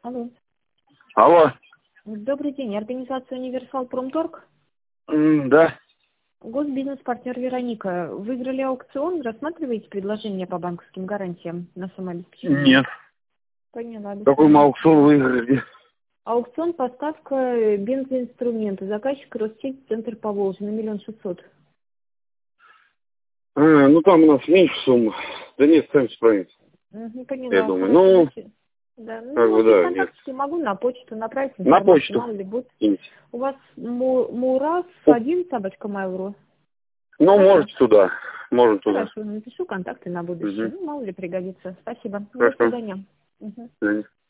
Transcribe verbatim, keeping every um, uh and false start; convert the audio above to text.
Алло. Алло. Добрый день. Организация «Универсал Промторг». М, Да. Госбизнес-партнер Вероника. Выиграли аукцион. Рассматриваете предложение по банковским гарантиям на самообеспечение? Нет. Поняла. До Какой мы свидания. аукцион выиграли? Аукцион поставка бензоинструмента. Заказчик Россеть, центр Поволжья, на миллион шестьсот. А, ну там у нас меньше сумма. Да нет, сами справимся. Угу, поняла. Я думаю. Хорошо. Ну, До свидания. Да, ну, как бы можете да, нет. контактики могу на почту направить На информацию, почту. мало ли будет. киньте. У вас му- Мурас один собачка Mail.ru. Ну, Правильно? можете туда. Можем туда. Хорошо, напишу контакты на будущее. Угу. Ну, мало ли пригодится. Спасибо. До Хорошо. свидания. Мгм. До свидания.